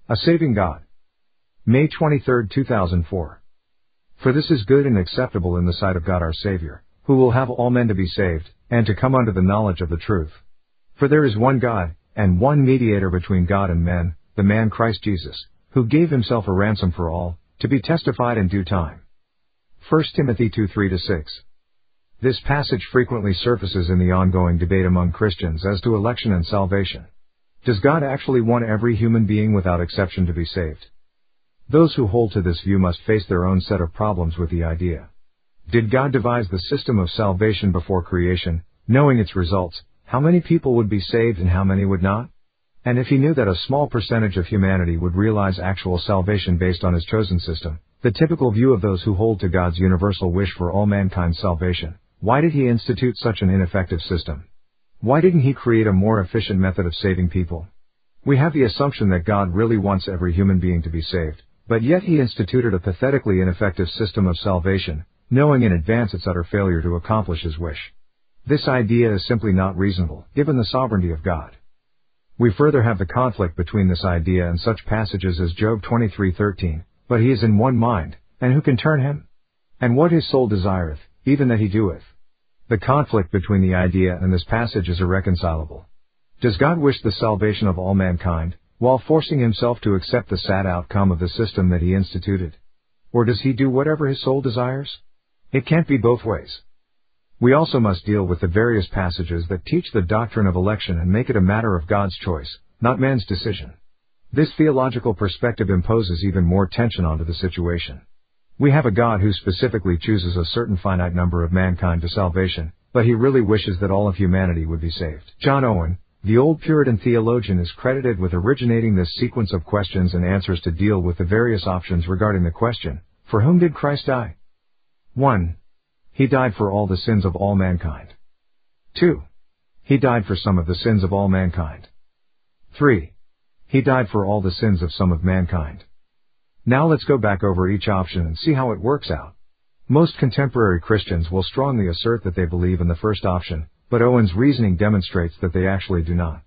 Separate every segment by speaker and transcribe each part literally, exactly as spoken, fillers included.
Speaker 1: A Saving God. May twenty-third, two thousand four. For this is good and acceptable in the sight of God our Savior, who will have all men to be saved, and to come unto the knowledge of the truth. For there is one God, and one mediator between God and men, the man Christ Jesus, who gave himself a ransom for all, to be testified in due time. First Timothy two three to six. This passage frequently surfaces in the ongoing debate among Christians as to election and salvation. Does God actually want every human being without exception to be saved? Those who hold to this view must face their own set of problems with the idea. Did God devise the system of salvation before creation, knowing its results, how many people would be saved and how many would not? And if he knew that a small percentage of humanity would realize actual salvation based on his chosen system, the typical view of those who hold to God's universal wish for all mankind's salvation, why did he institute such an ineffective system? Why didn't he create a more efficient method of saving people? We have the assumption that God really wants every human being to be saved, but yet he instituted a pathetically ineffective system of salvation, knowing in advance its utter failure to accomplish his wish. This idea is simply not reasonable, given the sovereignty of God. We further have the conflict between this idea and such passages as Job twenty-three thirteen, but he is in one mind, and who can turn him? And what his soul desireth, even that he doeth. The conflict between the idea and this passage is irreconcilable. Does God wish the salvation of all mankind, while forcing himself to accept the sad outcome of the system that he instituted? Or does he do whatever his soul desires? It can't be both ways. We also must deal with the various passages that teach the doctrine of election and make it a matter of God's choice, not man's decision. This theological perspective imposes even more tension onto the situation. We have a God who specifically chooses a certain finite number of mankind to salvation, but he really wishes that all of humanity would be saved. John Owen, the old Puritan theologian, is credited with originating this sequence of questions and answers to deal with the various options regarding the question, for whom did Christ die? one. He died for all the sins of all mankind. two. He died for some of the sins of all mankind. three. He died for all the sins of some of mankind. Now let's go back over each option and see how it works out. Most contemporary Christians will strongly assert that they believe in the first option, but Owen's reasoning demonstrates that they actually do not.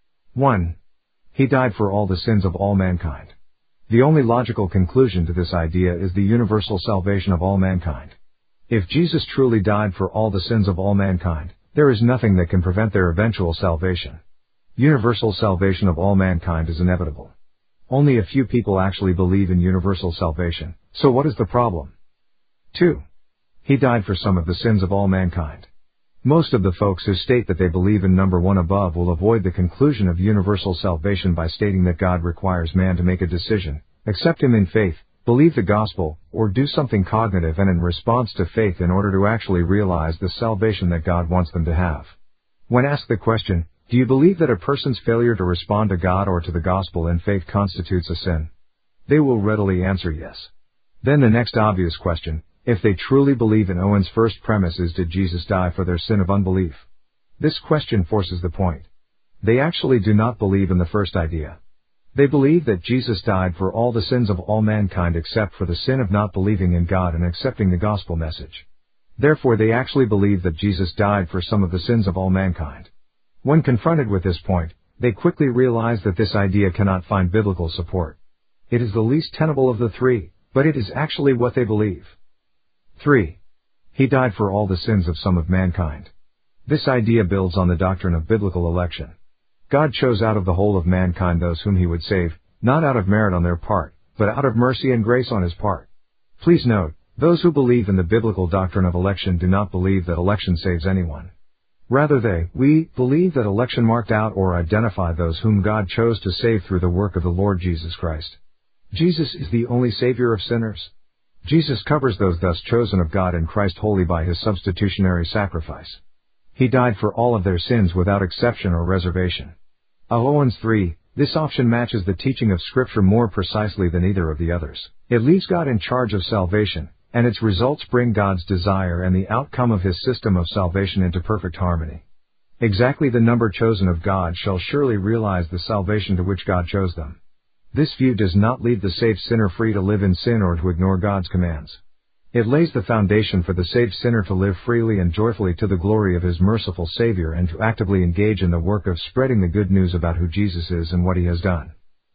Speaker 1: one. He died for all the sins of all mankind. The only logical conclusion to this idea is the universal salvation of all mankind. If Jesus truly died for all the sins of all mankind, there is nothing that can prevent their eventual salvation. Universal salvation of all mankind is inevitable. Only a few people actually believe in universal salvation, so what is the problem? two. He died for some of the sins of all mankind. Most of the folks who state that they believe in number one above will avoid the conclusion of universal salvation by stating that God requires man to make a decision, accept him in faith, believe the gospel, or do something cognitive and in response to faith in order to actually realize the salvation that God wants them to have. When asked the question, do you believe that a person's failure to respond to God or to the gospel in faith constitutes a sin? They will readily answer yes. Then the next obvious question, if they truly believe in Owen's first premise, is did Jesus die for their sin of unbelief? This question forces the point. They actually do not believe in the first idea. They believe that Jesus died for all the sins of all mankind except for the sin of not believing in God and accepting the gospel message. Therefore they actually believe that Jesus died for some of the sins of all mankind. When confronted with this point, they quickly realize that this idea cannot find biblical support. It is the least tenable of the three, but it is actually what they believe. three. He died for all the sins of some of mankind. This idea builds on the doctrine of biblical election. God chose out of the whole of mankind those whom he would save, not out of merit on their part, but out of mercy and grace on his part. Please note, those who believe in the biblical doctrine of election do not believe that election saves anyone. Rather they, we, believe that election marked out or identified those whom God chose to save through the work of the Lord Jesus Christ. Jesus is the only Savior of sinners. Jesus covers those thus chosen of God in Christ wholly by his substitutionary sacrifice. He died for all of their sins without exception or reservation. Of Owens three, this option matches the teaching of Scripture more precisely than either of the others. It leaves God in charge of salvation, and its results bring God's desire and the outcome of his system of salvation into perfect harmony. Exactly the number chosen of God shall surely realize the salvation to which God chose them. This view does not leave the saved sinner free to live in sin or to ignore God's commands. It lays the foundation for the saved sinner to live freely and joyfully to the glory of his merciful Savior and to actively engage in the work of spreading the good news about who Jesus is and what he has done.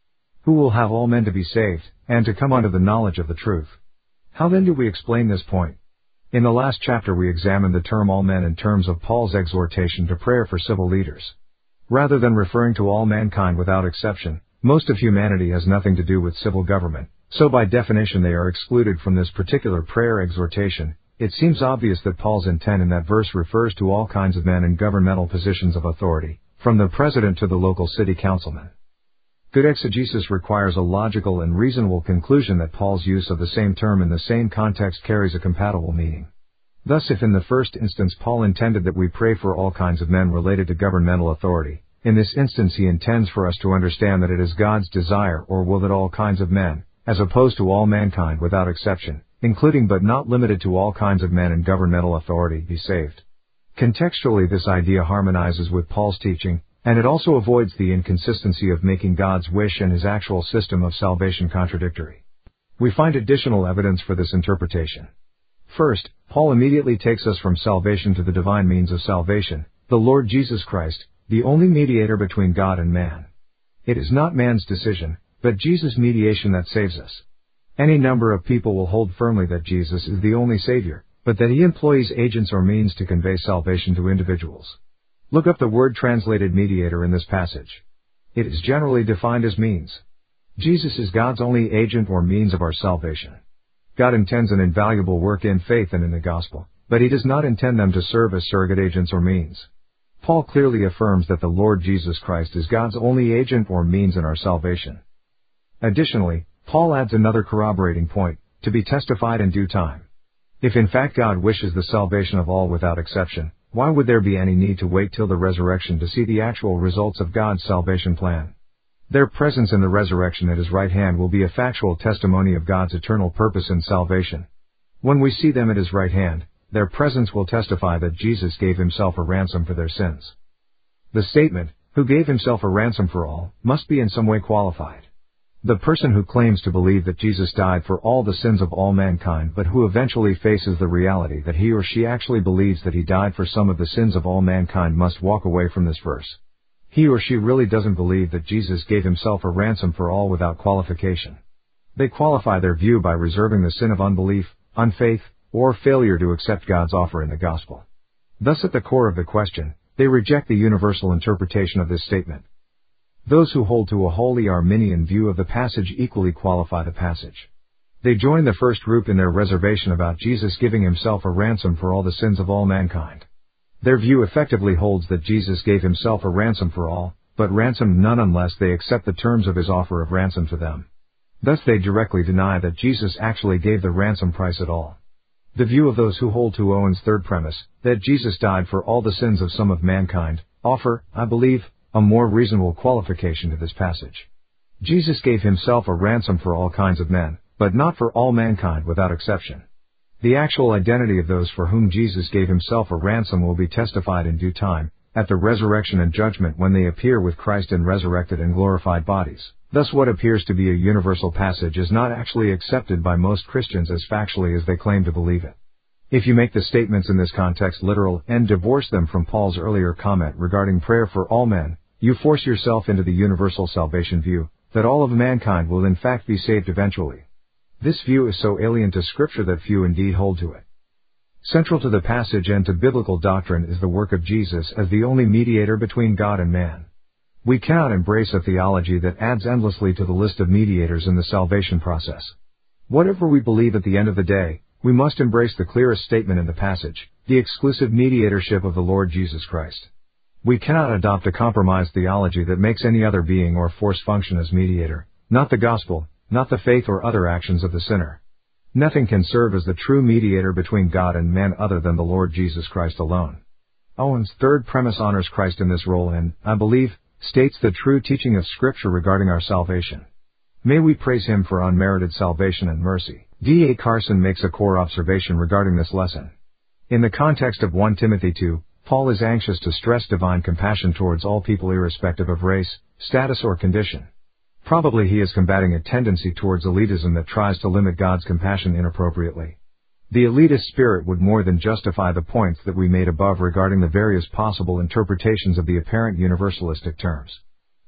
Speaker 1: who will have all men to be saved, and to come unto the knowledge of the truth. How then do we explain this point? In the last chapter we examined the term all men in terms of Paul's exhortation to prayer for civil leaders. Rather than referring to all mankind without exception, most of humanity has nothing to do with civil government, so by definition they are excluded from this particular prayer exhortation. It seems obvious that Paul's intent in that verse refers to all kinds of men in governmental positions of authority, from the president to the local city councilman. Good exegesis requires a logical and reasonable conclusion that Paul's use of the same term in the same context carries a compatible meaning. Thus, if in the first instance Paul intended that we pray for all kinds of men related to governmental authority, in this instance he intends for us to understand that it is God's desire or will that all kinds of men, as opposed to all mankind without exception, including but not limited to all kinds of men in governmental authority, be saved. Contextually, this idea harmonizes with Paul's teaching, and it also avoids the inconsistency of making God's wish and his actual system of salvation contradictory. We find additional evidence for this interpretation. First, Paul immediately takes us from salvation to the divine means of salvation, the Lord Jesus Christ, the only mediator between God and man. It is not man's decision, but Jesus' mediation that saves us. Any number of people will hold firmly that Jesus is the only Savior, but that he employs agents or means to convey salvation to individuals. Look up the word translated mediator in this passage. It is generally defined as means. Jesus is God's only agent or means of our salvation. God intends an invaluable work in faith and in the gospel, but he does not intend them to serve as surrogate agents or means. Paul clearly affirms that the Lord Jesus Christ is God's only agent or means in our salvation. Additionally, Paul adds another corroborating point, to be testified in due time. If in fact God wishes the salvation of all without exception, why would there be any need to wait till the resurrection to see the actual results of God's salvation plan? Their presence in the resurrection at his right hand will be a factual testimony of God's eternal purpose in salvation. When we see them at his right hand, their presence will testify that Jesus gave himself a ransom for their sins. The statement, who gave himself a ransom for all, must be in some way qualified. The person who claims to believe that Jesus died for all the sins of all mankind but who eventually faces the reality that he or she actually believes that he died for some of the sins of all mankind must walk away from this verse. He or she really doesn't believe that Jesus gave himself a ransom for all without qualification. They qualify their view by reserving the sin of unbelief, unfaith, or failure to accept God's offer in the gospel. Thus, at the core of the question, they reject the universal interpretation of this statement. Those who hold to a wholly Arminian view of the passage equally qualify the passage. They join the first group in their reservation about Jesus giving himself a ransom for all the sins of all mankind. Their view effectively holds that Jesus gave himself a ransom for all, but ransomed none unless they accept the terms of his offer of ransom to them. Thus they directly deny that Jesus actually gave the ransom price at all. The view of those who hold to Owen's third premise, that Jesus died for all the sins of some of mankind, offer, I believe, a more reasonable qualification to this passage. Jesus gave himself a ransom for all kinds of men, but not for all mankind without exception. The actual identity of those for whom Jesus gave himself a ransom will be testified in due time, at the resurrection and judgment when they appear with Christ in resurrected and glorified bodies. Thus what appears to be a universal passage is not actually accepted by most Christians as factually as they claim to believe it. If you make the statements in this context literal and divorce them from Paul's earlier comment regarding prayer for all men, you force yourself into the universal salvation view, that all of mankind will in fact be saved eventually. This view is so alien to Scripture that few indeed hold to it. Central to the passage and to biblical doctrine is the work of Jesus as the only mediator between God and man. We cannot embrace a theology that adds endlessly to the list of mediators in the salvation process. Whatever we believe at the end of the day, we must embrace the clearest statement in the passage, the exclusive mediatorship of the Lord Jesus Christ. We cannot adopt a compromised theology that makes any other being or force function as mediator, not the gospel, not the faith or other actions of the sinner. Nothing can serve as the true mediator between God and man other than the Lord Jesus Christ alone. Owen's third premise honors Christ in this role and, I believe, states the true teaching of Scripture regarding our salvation. May we praise him for unmerited salvation and mercy. D A Carson makes a core observation regarding this lesson. In the context of First Timothy two, Paul is anxious to stress divine compassion towards all people irrespective of race, status or condition. Probably he is combating a tendency towards elitism that tries to limit God's compassion inappropriately. The elitist spirit would more than justify the points that we made above regarding the various possible interpretations of the apparent universalistic terms.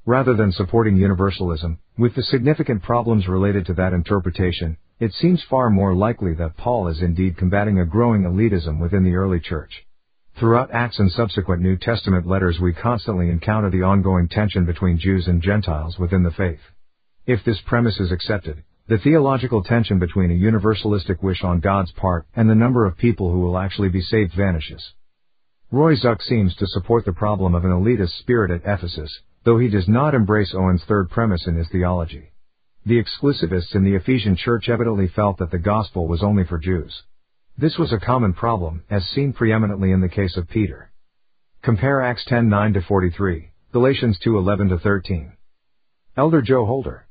Speaker 1: Rather than supporting universalism, with the significant problems related to that interpretation, it seems far more likely that Paul is indeed combating a growing elitism within the early church. Throughout Acts and subsequent New Testament letters we constantly encounter the ongoing tension between Jews and Gentiles within the faith. If this premise is accepted, the theological tension between a universalistic wish on God's part and the number of people who will actually be saved vanishes. Roy Zuck seems to support the problem of an elitist spirit at Ephesus, though he does not embrace Owen's third premise in his theology. The exclusivists in the Ephesian church evidently felt that the gospel was only for Jews. This was a common problem, as seen preeminently in the case of Peter. Compare Acts ten nine to forty-three, Galatians two eleven to thirteen. Elder Joe Holder.